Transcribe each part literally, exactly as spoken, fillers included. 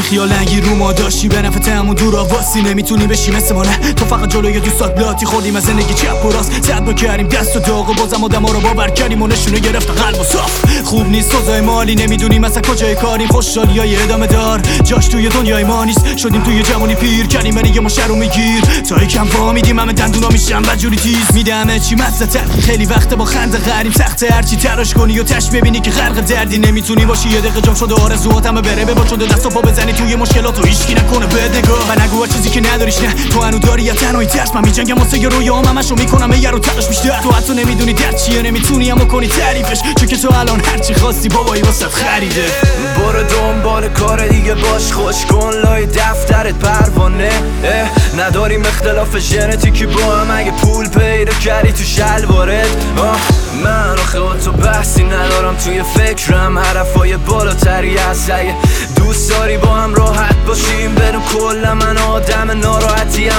خیال نگیر رو ما داشتی به نفع همون دور آواسی نمیتونی بشی مثل ما نه تو فقط جلوی دوستات لاتی خوردیم از زندگی چپ و راست صد با کردیم دست و داغ و بازم آدما رو باور کردیم و نشونه گرفت قلب و صاف خوب نیست سوزای مالی نمیدونیم مثلا کجای کاریم خوشحالیای ادامه دار جاش توی دنیای ما نیست شدیم توی جوانی پیر کردیم برای ما شرو میگیر تا یکم فهمیدیم همه دندونا میشن بدجوری تیز میدمه چی مزه خیلی وقت با خنده غریم سخته هرچی تراش کنی و تش ببینی که غرق دردی نمیتونی باشی یه دقیقه جام شده آرزوات همه بره به با شده دست و پا بزنی توی مشکلات و هیچکی نکنه بد نگاه و نگو چیزی که نداریش نه تو هنو داری یا تنهایی ترس من میجنگم واسه یه رویام همشو میکنم یه رو تلاش بیشتر تو حتی نمیدونی درد چیه نمیتونی اما کنی تعریفش چون که تو الان هرچی خواستی بابایی واسه خریده برو دنبال کار دیگه باش خوش کن لای دفترت پروانه نداریم اختلاف ژنتیکی با هم اگه پول پیدا کردی تو شلوارت من آخه با تو بحثی ندارم توی فکرم حرفای بالاتری هست اگه دوست داری با هم راحت باشیم بدون کل من آدم ناراحتیم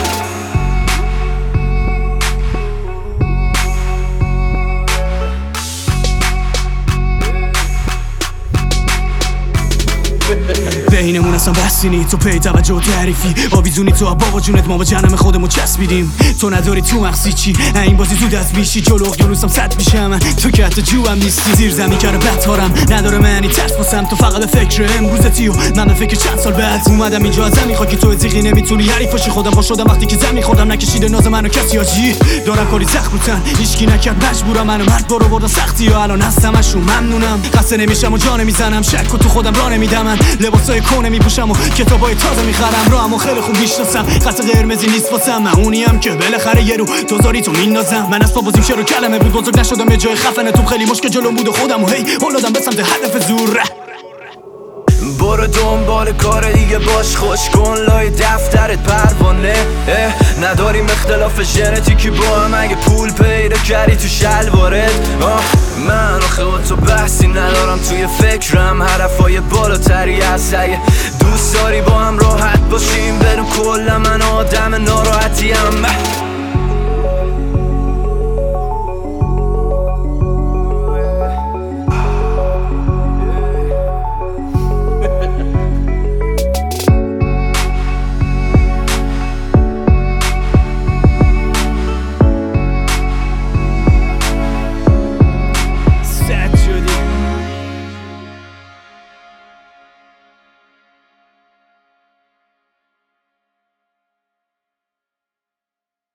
بینمون اصلا بحثی نی تو پی توجه و تعریفی آویزونی تو بابا جونت ما با جنم خودمون چسبیدیم تو نداری تو مغزی چی این بازی زود از بیشی جلو اقیانوسم صد میشم من تو که حتی جوام نیستی زیر زمین کرده بتارم نداره معنی ترس باسم تو فقط فکر امروزتی و من به فکر چند سال بعد اومدم اینجا از زمین خاکی تو زیغی نمیتونی حریفاشی خودم با شدم وقتی که زمین خودم نکشیده ناز منو کسی آجی دارم کاری سخت بودن هیچکی نکرد مجبورم منو مرد برو بردن سختی و الان هستمشون ممنونم خسته نمیشم و جا نمیزنم شک و تو خودم راه نمیدم من لباسای کونه میپوشم و کتابای تازه میخرم راهمو خیلی خوب میشناسم خط قرمزی نیست واسم من اونیم که بالاخره یه رو دوزاری تو مینازم من از بازیم شروع کلمه بود بزرگ نشدم یه جای خفنه تو خیلی مشکل جلوم بود و خودم و هی اولادم به سمت هدف زور برو دنبال کار دیگه باش خوش کن لای دفترت پروانه نداریم اختلاف ژنتیکی با هم اگه پول پیدا کردی تو شلوارت من آخه با تو بحثی ندارم توی فکرم حرفای بالاتری هست اگه دوست داری با هم راحت باشیم بدون کل من آدم ناراحتیم